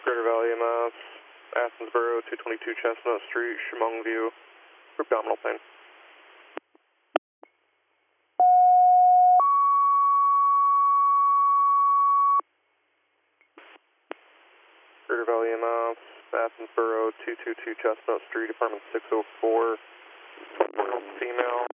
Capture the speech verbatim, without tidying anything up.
Greater Valley M S, Athensboro, two twenty-two Chestnut Street, Chemung View, for abdominal pain. Greater Valley M S, Athensboro, two twenty-two Chestnut Street, apartment six oh four, twenty-four year old female,